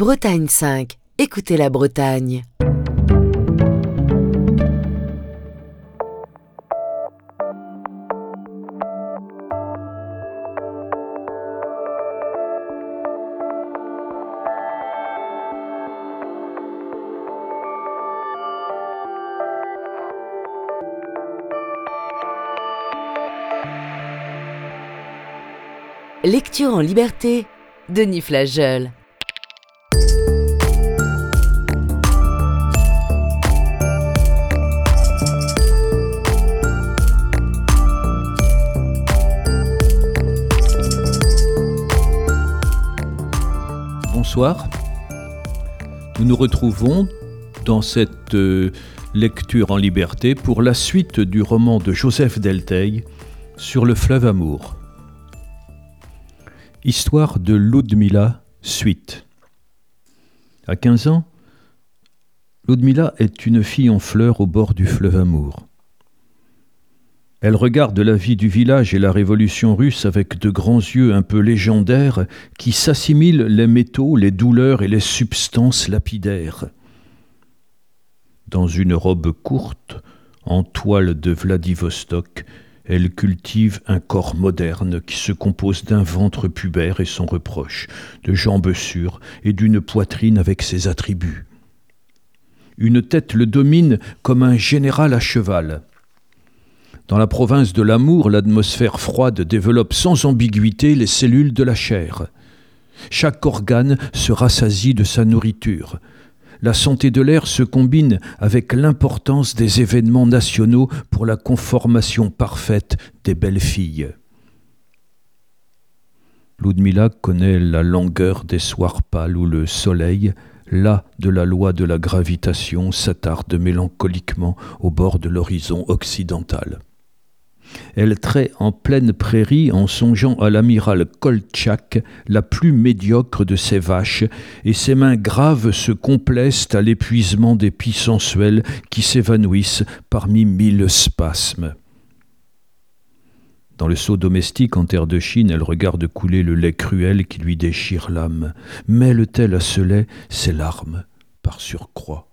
Bretagne 5. Écoutez la Bretagne. Lecture en liberté, Denis Flageol. Bonsoir, nous nous retrouvons dans cette lecture en liberté pour la suite du roman de Joseph Delteil sur le fleuve Amour. Histoire de Ludmila, suite. À 15 ans, Ludmila est une fille en fleurs au bord du fleuve Amour. Elle regarde la vie du village et la révolution russe avec de grands yeux un peu légendaires qui s'assimilent les métaux, les douleurs et les substances lapidaires. Dans une robe courte, en toile de Vladivostok, elle cultive un corps moderne qui se compose d'un ventre pubère et sans reproche, de jambes sûres et d'une poitrine avec ses attributs. Une tête le domine comme un général à cheval. Dans la province de l'amour, l'atmosphère froide développe sans ambiguïté les cellules de la chair. Chaque organe se rassasie de sa nourriture. La santé de l'air se combine avec l'importance des événements nationaux pour la conformation parfaite des belles filles. Ludmila connaît la langueur des soirs pâles où le soleil, las de la loi de la gravitation, s'attarde mélancoliquement au bord de l'horizon occidental. Elle trait en pleine prairie en songeant à l'amiral Koltchak, la plus médiocre de ses vaches, et ses mains graves se complaisent à l'épuisement des pis sensuels qui s'évanouissent parmi 1000 spasmes. Dans le seau domestique en terre de Chine, elle regarde couler le lait cruel qui lui déchire l'âme. Mêle-t-elle à ce lait ses larmes, par surcroît?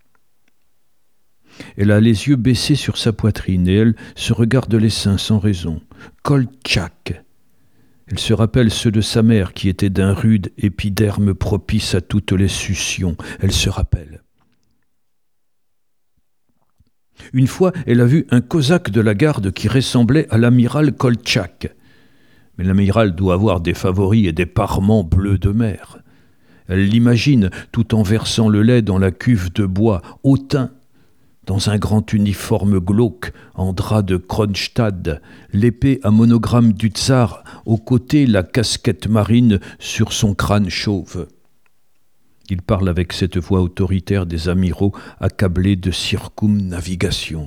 Elle a les yeux baissés sur sa poitrine et elle se regarde les seins sans raison. Koltchak. Elle se rappelle ceux de sa mère qui étaient d'un rude épiderme propice à toutes les suctions. Elle se rappelle. Une fois, elle a vu un cosaque de la garde qui ressemblait à l'amiral Koltchak. Mais l'amiral doit avoir des favoris et des parements bleus de mer. Elle l'imagine tout en versant le lait dans la cuve de bois, hautain, dans un grand uniforme glauque en drap de Kronstadt, l'épée à monogramme du tsar, aux côtés la casquette marine sur son crâne chauve. Il parle avec cette voix autoritaire des amiraux accablés de circumnavigation.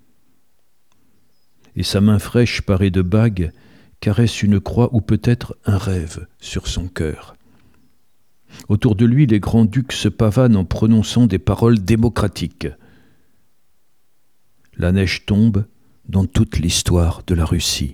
Et sa main fraîche parée de bagues caresse une croix ou peut-être un rêve sur son cœur. Autour de lui, les grands-ducs se pavanent en prononçant des paroles démocratiques. La neige tombe dans toute l'histoire de la Russie.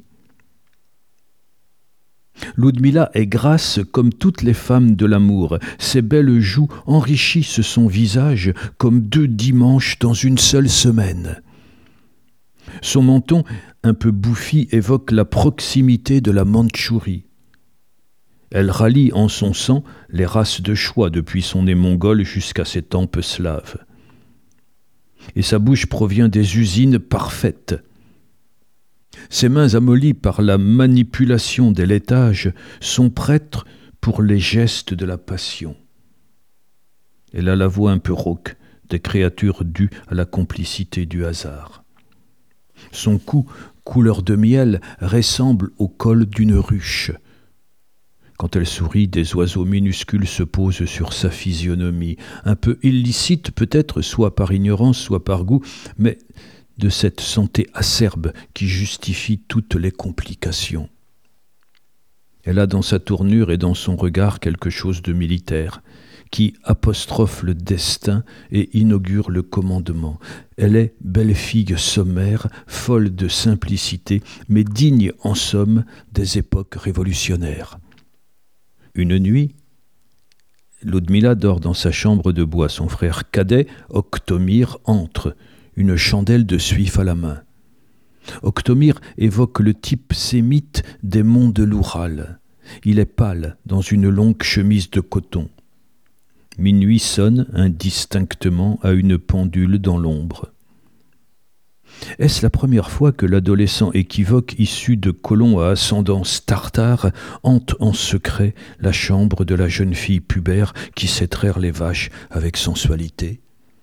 Ludmila est grasse comme toutes les femmes de l'amour. Ses belles joues enrichissent son visage comme 2 dimanches dans une seule semaine. Son menton, un peu bouffi, évoque la proximité de la Mandchourie. Elle rallie en son sang les races de choix depuis son nez mongol jusqu'à ses tempes slaves. Et sa bouche provient des usines parfaites. Ses mains amollies par la manipulation des laitages sont prêtes pour les gestes de la passion. Elle a la voix un peu rauque des créatures dues à la complicité du hasard. Son cou, couleur de miel, ressemble au col d'une ruche. Quand elle sourit, des oiseaux minuscules se posent sur sa physionomie, un peu illicite peut-être, soit par ignorance, soit par goût, mais de cette santé acerbe qui justifie toutes les complications. Elle a dans sa tournure et dans son regard quelque chose de militaire, qui apostrophe le destin et inaugure le commandement. Elle est belle fille sommaire, folle de simplicité, mais digne en somme des époques révolutionnaires. Une nuit, Ludmila dort dans sa chambre de bois. Son frère cadet, Oktomir, entre, une chandelle de suif à la main. Oktomir évoque le type sémite des monts de l'Oural. Il est pâle, dans une longue chemise de coton. Minuit sonne indistinctement à une pendule dans l'ombre. Est-ce la première fois que l'adolescent équivoque issu de colons à ascendance tartare hante en secret la chambre de la jeune fille pubère qui sait traire les vaches avec sensualité?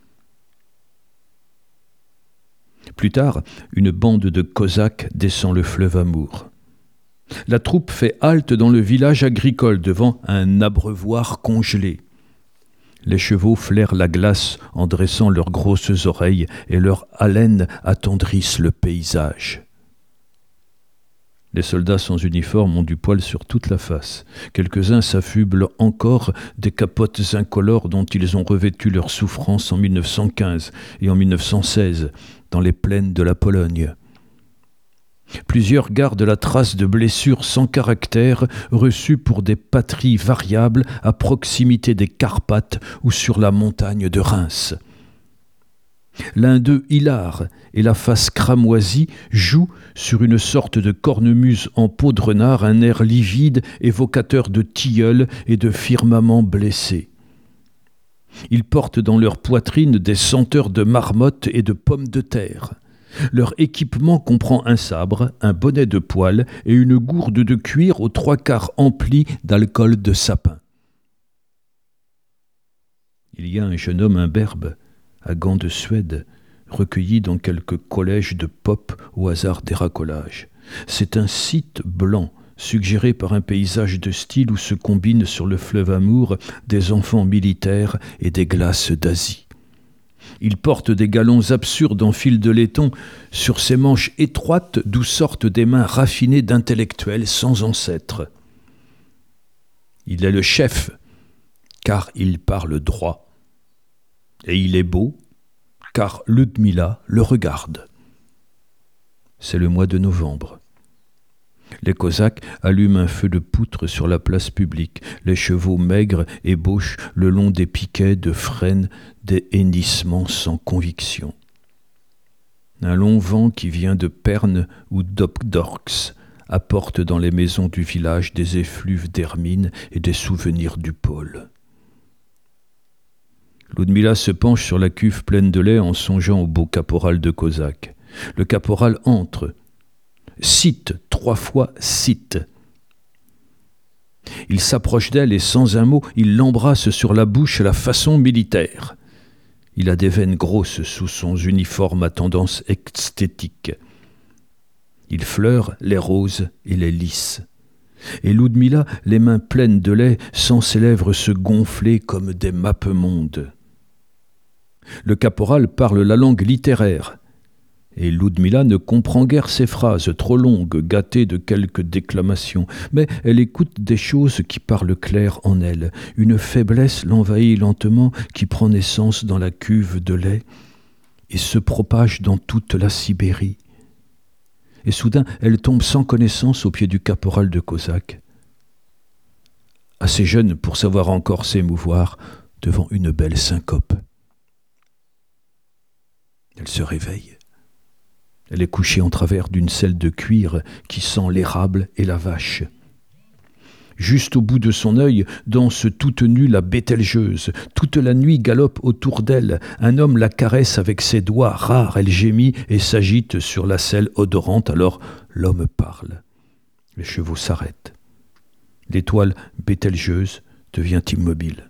Plus tard, une bande de Cosaques descend le fleuve Amour. La troupe fait halte dans le village agricole devant un abreuvoir congelé. Les chevaux flairent la glace en dressant leurs grosses oreilles et leurs haleines attendrissent le paysage. Les soldats sans uniforme ont du poil sur toute la face. Quelques-uns s'affublent encore des capotes incolores dont ils ont revêtu leur souffrance en 1915 et en 1916 dans les plaines de la Pologne. Plusieurs gardent la trace de blessures sans caractère reçues pour des patries variables à proximité des Carpates ou sur la montagne de Reims. L'un d'eux, hilar, et la face cramoisie, joue sur une sorte de cornemuse en peau de renard un air livide évocateur de tilleuls et de firmaments blessés. Ils portent dans leur poitrine des senteurs de marmotte et de pommes de terre. Leur équipement comprend un sabre, un bonnet de poil et une gourde de cuir aux 3/4 emplie d'alcool de sapin. Il y a un jeune homme imberbe, à gants de Suède, recueilli dans quelques collèges de pop au hasard des racolages. C'est un site blanc, suggéré par un paysage de style où se combinent sur le fleuve Amour des enfants militaires et des glaces d'Asie. Il porte des galons absurdes en fil de laiton sur ses manches étroites d'où sortent des mains raffinées d'intellectuels sans ancêtres. Il est le chef, car il parle droit. Et il est beau, car Ludmila le regarde. C'est le mois de novembre. Les Cosaques allument un feu de poutre sur la place publique. Les chevaux maigres ébauchent le long des piquets de frêne des hennissements sans conviction. Un long vent qui vient de Perne ou d'Opdorx apporte dans les maisons du village des effluves d'hermine et des souvenirs du pôle. Ludmila se penche sur la cuve pleine de lait en songeant au beau caporal de Cosaque. Le caporal entre. Cite 3 fois cite. Il s'approche d'elle et sans un mot, il l'embrasse sur la bouche à la façon militaire. Il a des veines grosses sous son uniforme à tendance esthétique. Il fleure les roses et les lys. Et Ludmila, les mains pleines de lait, sent ses lèvres se gonfler comme des mappemondes. Le caporal parle la langue littéraire. Et Ludmila ne comprend guère ses phrases, trop longues, gâtées de quelques déclamations, mais elle écoute des choses qui parlent clair en elle. Une faiblesse l'envahit lentement, qui prend naissance dans la cuve de lait et se propage dans toute la Sibérie. Et soudain, elle tombe sans connaissance aux pieds du caporal de Cosaque, assez jeune pour savoir encore s'émouvoir devant une belle syncope. Elle se réveille. Elle est couchée en travers d'une selle de cuir qui sent l'érable et la vache. Juste au bout de son œil danse toute nue la bételgeuse. Toute la nuit galope autour d'elle. Un homme la caresse avec ses doigts rares. Elle gémit et s'agite sur la selle odorante. Alors l'homme parle. Les chevaux s'arrêtent. L'étoile bételgeuse devient immobile.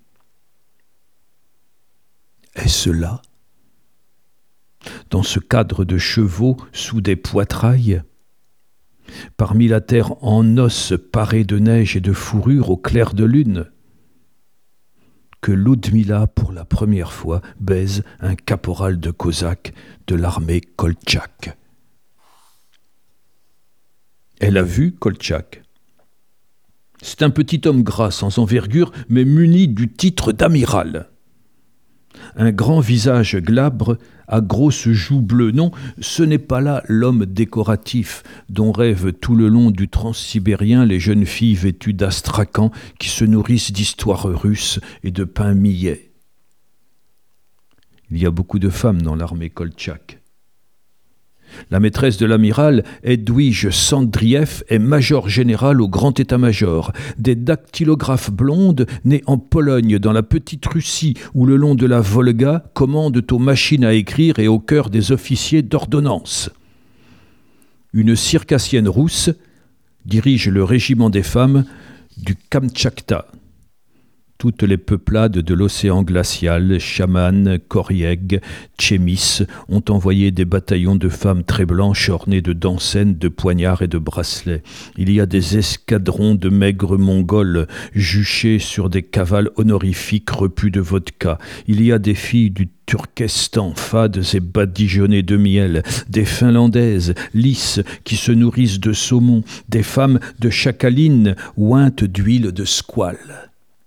Est-ce là ? Dans ce cadre de chevaux sous des poitrails, parmi la terre en os parée de neige et de fourrure au clair de lune, que Ludmila, pour la première fois, baise un caporal de Cosaques de l'armée Koltchak. Elle a vu Koltchak. C'est un petit homme gras, sans envergure, mais muni du titre d'amiral. un grand visage glabre à grosses joues bleues. Non, ce n'est pas là l'homme décoratif dont rêvent tout le long du transsibérien les jeunes filles vêtues d'astrakhan qui se nourrissent d'histoires russes et de pain millet. Il y a beaucoup de femmes dans l'armée koltchak. La maîtresse de l'amiral, Edwige Sandrieff, est major général au grand état-major. Des dactylographes blondes, nées en Pologne, dans la petite Russie ou le long de la Volga, commandent aux machines à écrire et au cœur des officiers d'ordonnance. Une circassienne rousse dirige le régiment des femmes du Kamtchatka. Toutes les peuplades de l'océan glacial, Chaman, Koriyeg, Tchémis, ont envoyé des bataillons de femmes très blanches ornées de dents saines, de poignards et de bracelets. Il y a des escadrons de maigres mongols juchés sur des cavales honorifiques repus de vodka. Il y a des filles du Turkestan, fades et badigeonnées de miel, des Finlandaises, lisses, qui se nourrissent de saumon, des femmes de Chakaline, ointes d'huile de squale.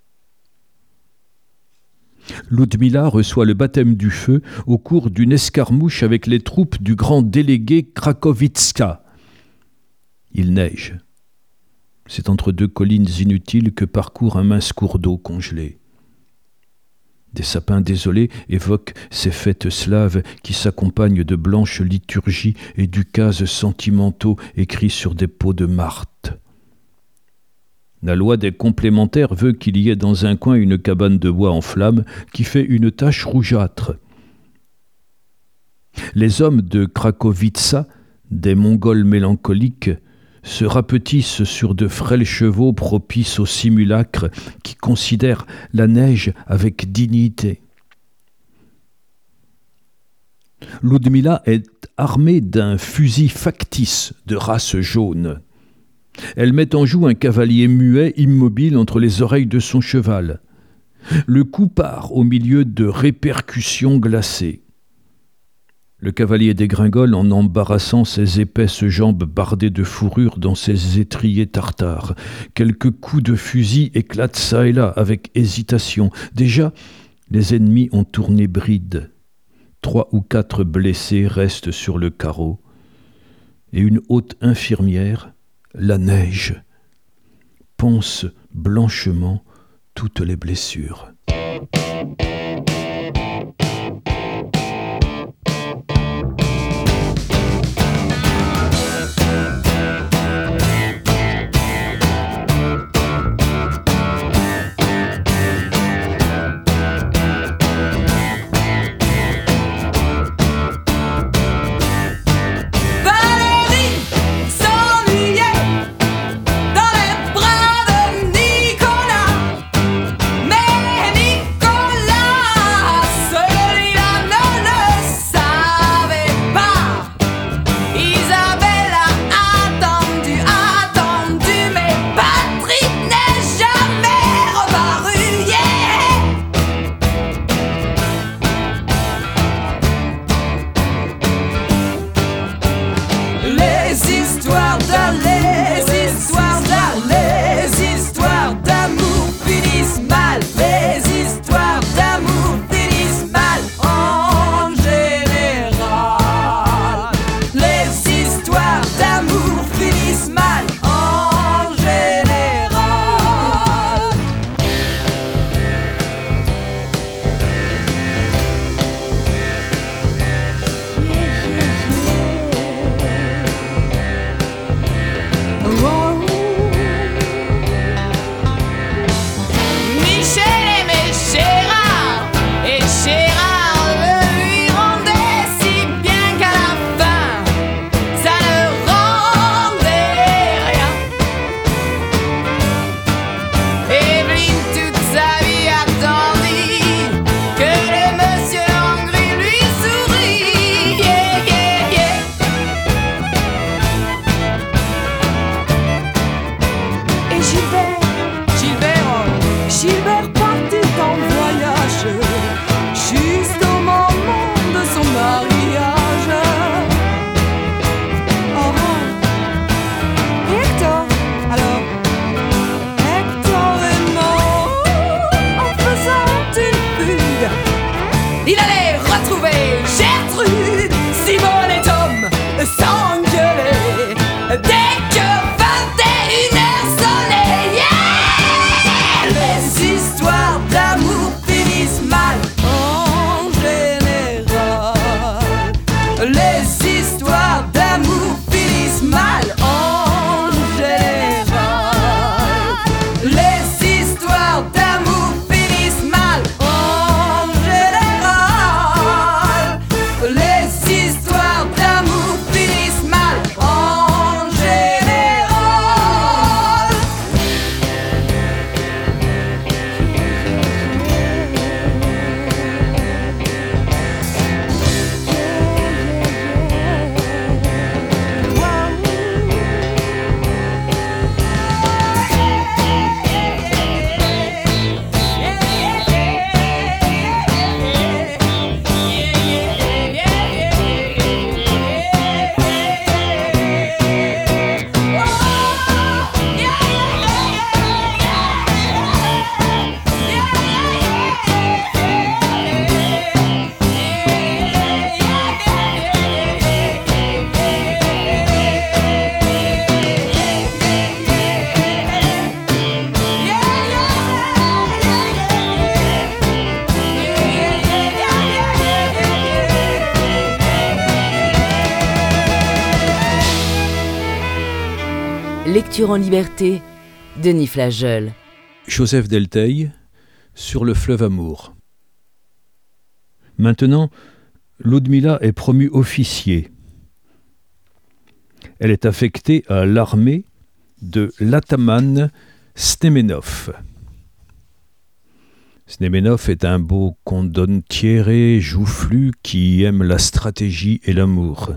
Ludmila reçoit le baptême du feu au cours d'une escarmouche avec les troupes du grand délégué Krakowicka. Il neige. C'est entre deux collines inutiles que parcourt un mince cours d'eau congelé. Des sapins désolés évoquent ces fêtes slaves qui s'accompagnent de blanches liturgies et d'ukases sentimentaux écrits sur des peaux de martre. La loi des complémentaires veut qu'il y ait dans un coin une cabane de bois en flammes qui fait une tache rougeâtre. Les hommes de Krakowitsa, des Mongols mélancoliques, se rapetissent sur de frêles chevaux propices au simulacre qui considèrent la neige avec dignité. Ludmila est armée d'un fusil factice de race jaune. Elle met en joue un cavalier muet immobile entre les oreilles de son cheval. Le coup part au milieu de répercussions glacées. Le cavalier dégringole en embarrassant ses épaisses jambes bardées de fourrure dans ses étriers tartares. Quelques coups de fusil éclatent çà et là avec hésitation. Déjà, les ennemis ont tourné bride. 3 ou 4 blessés restent sur le carreau. Et une haute infirmière, la neige, ponce blanchement toutes les blessures. Dans les bras de Nicolas, mais il allait retrouver Gertrude, Simone et Tom s'engueuler dès que 21h sonnait. Yeah! Les histoires d'amour finissent mal en général. Les histoires d'amour finissent mal en général. Les histoires d'amour finissent mal en général. Les histoires d'amour finissent mal en général. Lecture en liberté, Denis Flageol. Joseph Delteil, Sur le fleuve Amour. Maintenant, Ludmila est promue officier. Elle est affectée à l'armée de l'ataman Snemenov. Snemenov est un beau condottiere joufflu qui aime la stratégie et l'amour.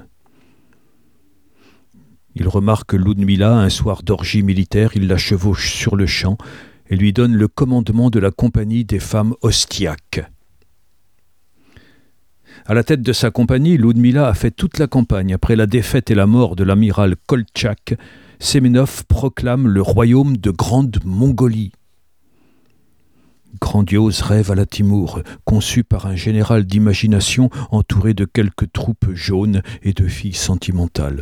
Il remarque Ludmila un soir d'orgie militaire, il la chevauche sur le champ et lui donne le commandement de la compagnie des femmes ostiaques. À la tête de sa compagnie, Ludmila a fait toute la campagne. Après la défaite et la mort de l'amiral Koltchak, Semenov proclame le royaume de Grande Mongolie. Grandiose rêve à la Timour, conçu par un général d'imagination entouré de quelques troupes jaunes et de filles sentimentales.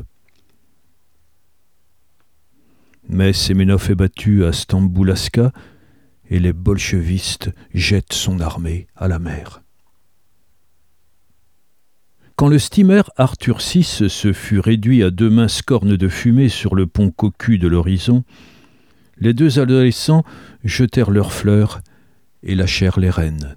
Mais Semenov est battu à Stambulaska et les bolchevistes jettent son armée à la mer. Quand le steamer Arthur VI se fut réduit à 2 minces cornes de fumée sur le pont cocu de l'horizon, les 2 adolescents jetèrent leurs fleurs et lâchèrent les rênes.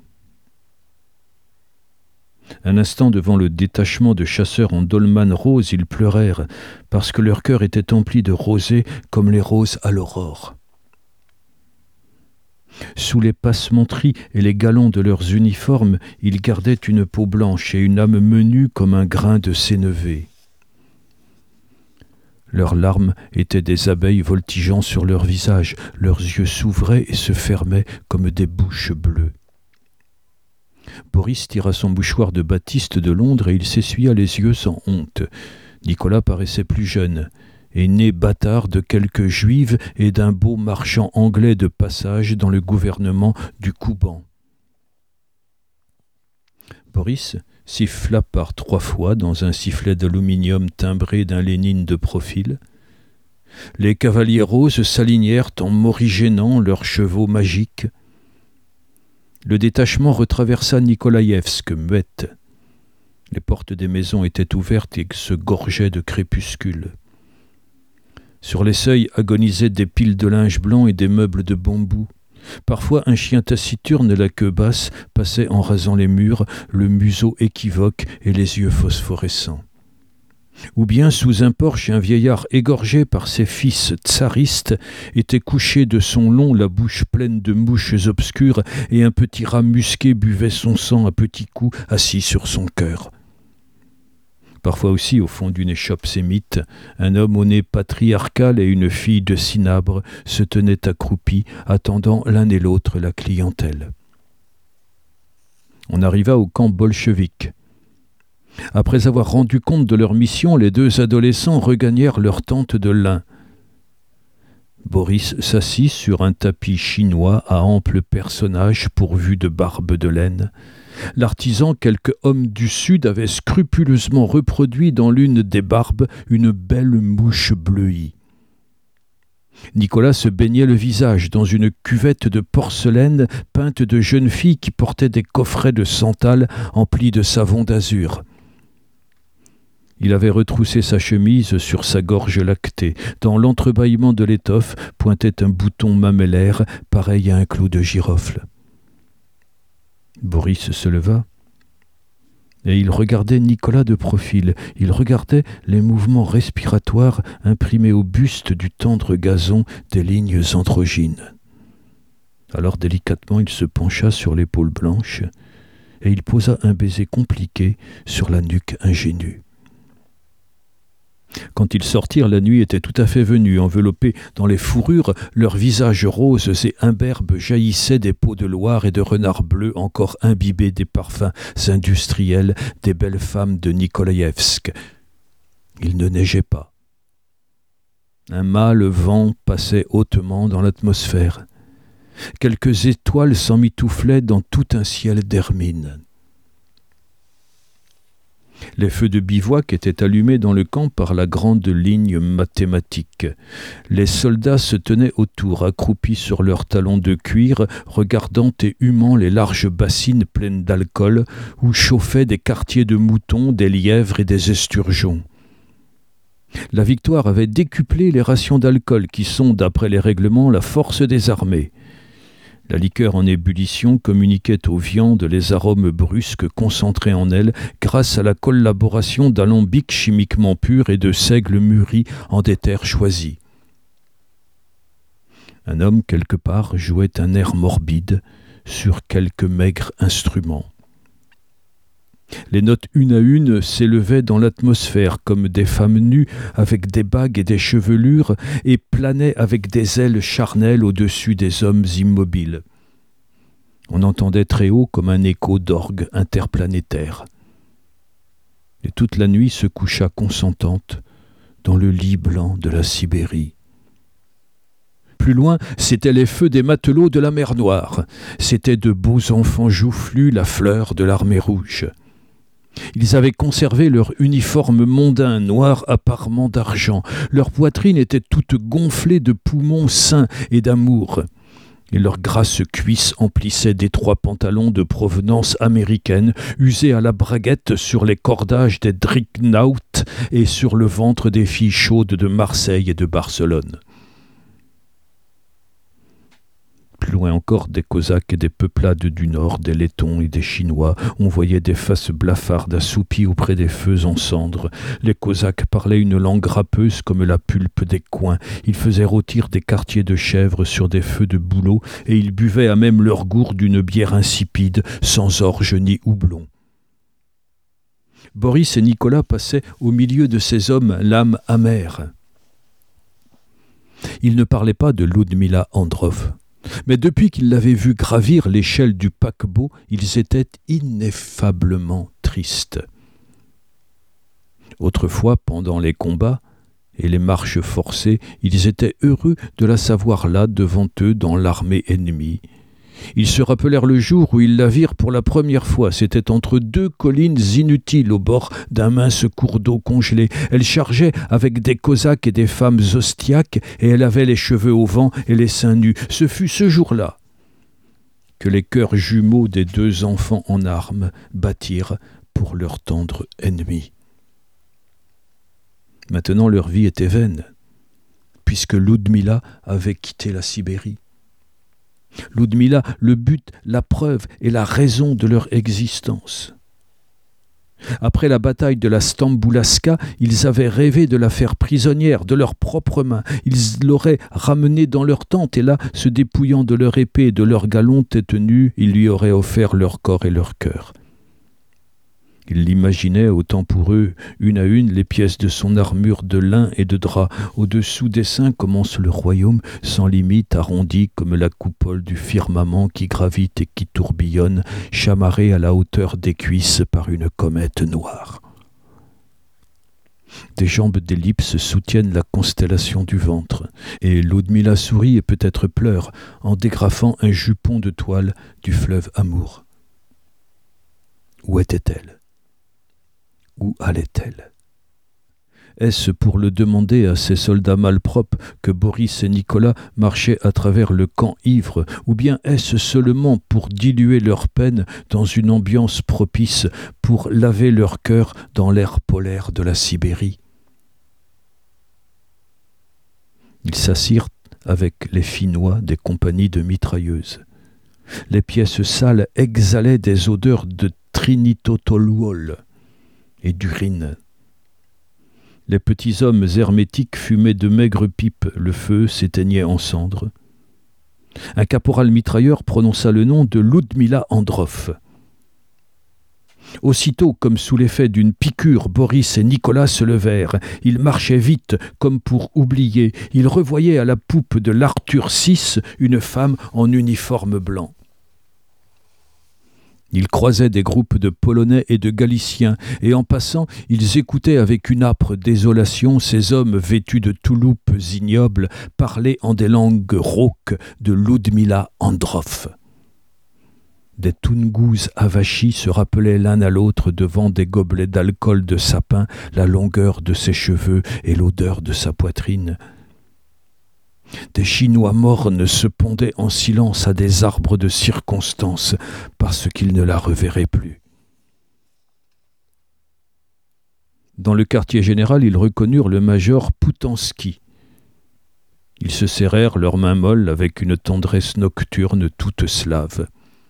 Un instant devant le détachement de chasseurs en dolman rose, ils pleurèrent, parce que leur cœur était empli de rosée comme les roses à l'aurore. Sous les passementeries et les galons de leurs uniformes, ils gardaient une peau blanche et une âme menue comme un grain de sénévé. Leurs larmes étaient des abeilles voltigeant sur leurs visages, leurs yeux s'ouvraient et se fermaient comme des bouches bleues. Boris tira son mouchoir de batiste de Londres et il s'essuya les yeux sans honte. Nicolas paraissait plus jeune, et né bâtard de quelques juives et d'un beau marchand anglais de passage dans le gouvernement du Kouban. Boris siffla par 3 fois dans un sifflet d'aluminium timbré d'un Lénine de profil. Les cavaliers roses s'alignèrent en morigénant leurs chevaux magiques. Le détachement retraversa Nikolaïevsk, muette. Les portes des maisons étaient ouvertes et se gorgeaient de crépuscule. Sur les seuils agonisaient des piles de linge blanc et des meubles de bambou. Parfois, un chien taciturne, la queue basse, passait en rasant les murs, le museau équivoque et les yeux phosphorescents. Ou bien, sous un porche, un vieillard égorgé par ses fils tsaristes était couché de son long, la bouche pleine de mouches obscures, et un petit rat musqué buvait son sang à petits coups, assis sur son cœur. Parfois aussi, au fond d'une échoppe sémite, un homme au nez patriarcal et une fille de cinabre se tenaient accroupis, attendant l'un et l'autre la clientèle. On arriva au camp bolchevique. Après avoir rendu compte de leur mission, les 2 adolescents regagnèrent leur tente de lin. Boris s'assit sur un tapis chinois à ample personnage pourvu de barbe de laine. L'artisan, quelque homme du Sud, avait scrupuleusement reproduit dans l'une des barbes une belle mouche bleuie. Nicolas se baignait le visage dans une cuvette de porcelaine peinte de jeunes filles qui portaient des coffrets de santal emplis de savon d'azur. Il avait retroussé sa chemise sur sa gorge lactée. Dans l'entrebâillement de l'étoffe pointait un bouton mamellaire pareil à un clou de girofle. Boris se leva et il regardait Nicolas de profil. Il regardait les mouvements respiratoires imprimés au buste du tendre gazon des lignes androgynes. Alors délicatement il se pencha sur l'épaule blanche et il posa un baiser compliqué sur la nuque ingénue. Quand ils sortirent, la nuit était tout à fait venue. Enveloppés dans les fourrures, leurs visages roses et imberbes jaillissaient des peaux de Loire et de renard bleu encore imbibés des parfums industriels des belles femmes de Nikolaïevsk. Il ne neigeait pas. Un mâle vent passait hautement dans l'atmosphère. Quelques étoiles s'emmitouflaient dans tout un ciel d'hermine. Les feux de bivouac étaient allumés dans le camp par la grande ligne mathématique. Les soldats se tenaient autour, accroupis sur leurs talons de cuir, regardant et humant les larges bassines pleines d'alcool où chauffaient des quartiers de moutons, des lièvres et des esturgeons. La victoire avait décuplé les rations d'alcool qui sont, d'après les règlements, la force des armées. La liqueur en ébullition communiquait aux viandes les arômes brusques concentrés en elles grâce à la collaboration d'alambics chimiquement purs et de seigles mûris en des terres choisies. Un homme, quelque part, jouait un air morbide sur quelque maigre instrument. Les notes une à une s'élevaient dans l'atmosphère comme des femmes nues avec des bagues et des chevelures et planaient avec des ailes charnelles au-dessus des hommes immobiles. On entendait très haut comme un écho d'orgue interplanétaire. Et toute la nuit se coucha consentante dans le lit blanc de la Sibérie. Plus loin, c'étaient les feux des matelots de la mer Noire. C'étaient de beaux enfants joufflus, la fleur de l'armée rouge. Ils avaient conservé leur uniforme mondain noir à parements d'argent. Leur poitrine était toute gonflée de poumons sains et d'amour. Et leurs grasses cuisses emplissaient d'étroits pantalons de provenance américaine, usés à la braguette sur les cordages des Dreadnoughts et sur le ventre des filles chaudes de Marseille et de Barcelone. Plus loin encore, des Cosaques et des peuplades du Nord, des Lettons et des Chinois, on voyait des faces blafardes assoupies auprès des feux en cendres. Les Cosaques parlaient une langue râpeuse comme la pulpe des coings. Ils faisaient rôtir des quartiers de chèvres sur des feux de bouleau et ils buvaient à même leur gourde une bière insipide, sans orge ni houblon. Boris et Nicolas passaient au milieu de ces hommes l'âme amère. Ils ne parlaient pas de Ludmila Androv. Mais depuis qu'ils l'avaient vu gravir l'échelle du paquebot, ils étaient ineffablement tristes. Autrefois, pendant les combats et les marches forcées, ils étaient heureux de la savoir là devant eux dans l'armée ennemie. Ils se rappelèrent le jour où ils la virent pour la première fois. C'était entre deux collines inutiles au bord d'un mince cours d'eau congelé. Elle chargeait avec des Cosaques et des femmes ostiaques et elle avait les cheveux au vent et les seins nus. Ce fut ce jour-là que les cœurs jumeaux des deux enfants en armes battirent pour leur tendre ennemi. Maintenant leur vie était vaine, puisque Ludmila avait quitté la Sibérie. Ludmila, le but, la preuve et la raison de leur existence. Après la bataille de la Stamboulaska, ils avaient rêvé de la faire prisonnière de leurs propres mains. Ils l'auraient ramenée dans leur tente et là, se dépouillant de leur épée et de leur galon tête nue, ils lui auraient offert leur corps et leur cœur. Ils l'imaginaient autant pour eux, une à une, les pièces de son armure de lin et de drap. Au-dessous des seins commence le royaume, sans limite, arrondi comme la coupole du firmament qui gravite et qui tourbillonne, chamarré à la hauteur des cuisses par une comète noire. Des jambes d'ellipse soutiennent la constellation du ventre, et Ludmila sourit et peut-être pleure en dégrafant un jupon de toile du fleuve Amour. Où était-elle? Où allait-elle? Est-ce pour le demander à ces soldats malpropres que Boris et Nicolas marchaient à travers le camp ivre, ou bien est-ce seulement pour diluer leur peine dans une ambiance propice, pour laver leur cœur dans l'air polaire de la Sibérie? Ils s'assirent avec les Finnois des compagnies de mitrailleuses. Les pièces sales exhalaient des odeurs de trinitotoluol et d'urine. Les petits hommes hermétiques fumaient de maigres pipes, le feu s'éteignait en cendres. Un caporal mitrailleur prononça le nom de Ludmila Androv. Aussitôt, comme sous l'effet d'une piqûre, Boris et Nicolas se levèrent. Ils marchaient vite, comme pour oublier. Ils revoyaient à la poupe de l'Arthur VI une femme en uniforme blanc. Ils croisaient des groupes de Polonais et de Galiciens, et en passant, ils écoutaient avec une âpre désolation ces hommes vêtus de touloupes ignobles parler en des langues rauques de Ludmila Androv. Des Toungous avachis se rappelaient l'un à l'autre devant des gobelets d'alcool de sapin la longueur de ses cheveux et l'odeur de sa poitrine. Des Chinois mornes se pondaient en silence à des arbres de circonstance parce qu'ils ne la reverraient plus. Dans le quartier général, ils reconnurent le major Poutansky. Ils se serrèrent leurs mains molles avec une tendresse nocturne toute slave.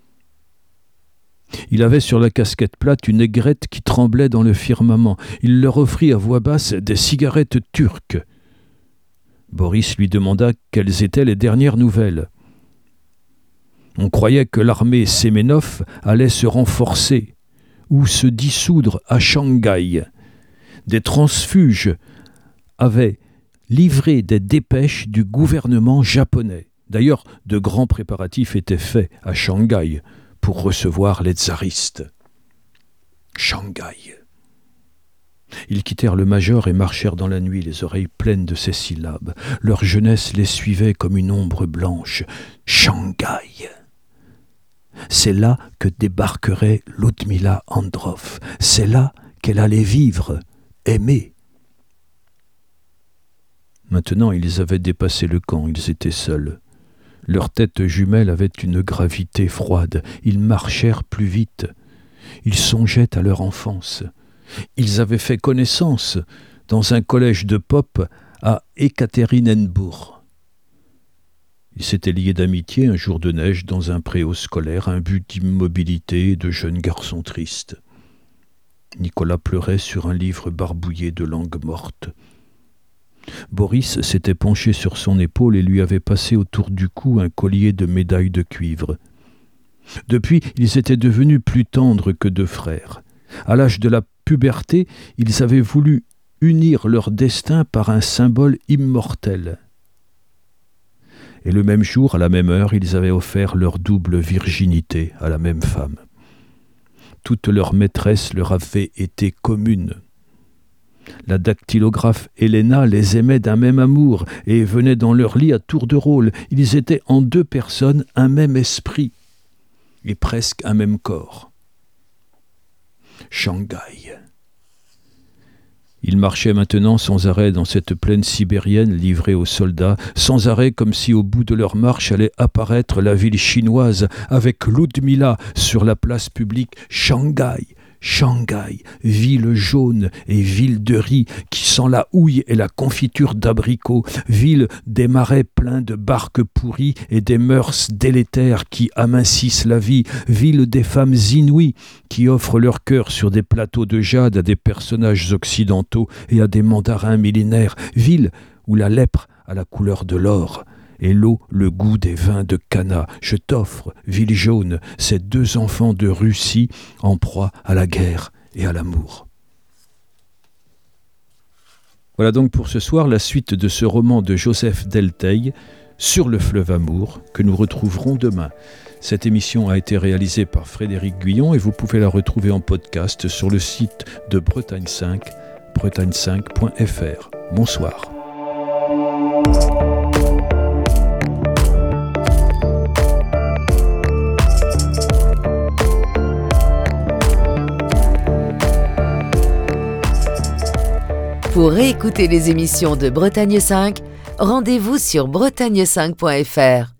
Il avait sur la casquette plate une aigrette qui tremblait dans le firmament. Il leur offrit à voix basse des cigarettes turques. Boris lui demanda quelles étaient les dernières nouvelles. On croyait que l'armée Séménov allait se renforcer ou se dissoudre à Shanghai. Des transfuges avaient livré des dépêches du gouvernement japonais. D'ailleurs, de grands préparatifs étaient faits à Shanghai pour recevoir les tsaristes. Shanghai. Ils quittèrent le major et marchèrent dans la nuit, les oreilles pleines de ces syllabes. Leur jeunesse les suivait comme une ombre blanche. Shanghai. C'est là que débarquerait Ludmila Androv. C'est là qu'elle allait vivre, aimer. Maintenant, ils avaient dépassé le camp, ils étaient seuls. Leurs têtes jumelles avaient une gravité froide. Ils marchèrent plus vite. Ils songeaient à leur enfance. Ils avaient fait connaissance dans un collège de pop à Ekaterinenbourg. Ils s'étaient liés d'amitié un jour de neige dans un préau scolaire, un but d'immobilité et de jeunes garçons tristes. Nicolas pleurait sur un livre barbouillé de langues mortes. Boris s'était penché sur son épaule et lui avait passé autour du cou un collier de médailles de cuivre. Depuis, ils étaient devenus plus tendres que deux frères. À l'âge de la puberté, ils avaient voulu unir leur destin par un symbole immortel. Et le même jour, à la même heure, ils avaient offert leur double virginité à la même femme. Toute leur maîtresse leur avait été commune. La dactylographe Helena les aimait d'un même amour et venait dans leur lit à tour de rôle. Ils étaient en deux personnes, un même esprit et presque un même corps. Shanghai. Ils marchaient maintenant sans arrêt dans cette plaine sibérienne livrée aux soldats, sans arrêt comme si au bout de leur marche allait apparaître la ville chinoise avec Ludmila sur la place publique. Shanghai, Shanghai, ville jaune et ville de riz qui sent la houille et la confiture d'abricots, ville des marais pleins de barques pourries et des mœurs délétères qui amincissent la vie, ville des femmes inouïes qui offrent leur cœur sur des plateaux de jade à des personnages occidentaux et à des mandarins millénaires, ville où la lèpre a la couleur de l'or et l'eau le goût des vins de Cana. Je t'offre, ville jaune, ces deux enfants de Russie en proie à la guerre et à l'amour. Voilà donc pour ce soir la suite de ce roman de Joseph Delteil, Sur le fleuve Amour, que nous retrouverons demain. Cette émission a été réalisée par Frédéric Guyon et vous pouvez la retrouver en podcast sur le site de Bretagne 5 bretagne5.fr. Bonsoir. Pour réécouter les émissions de Bretagne 5, rendez-vous sur bretagne5.fr.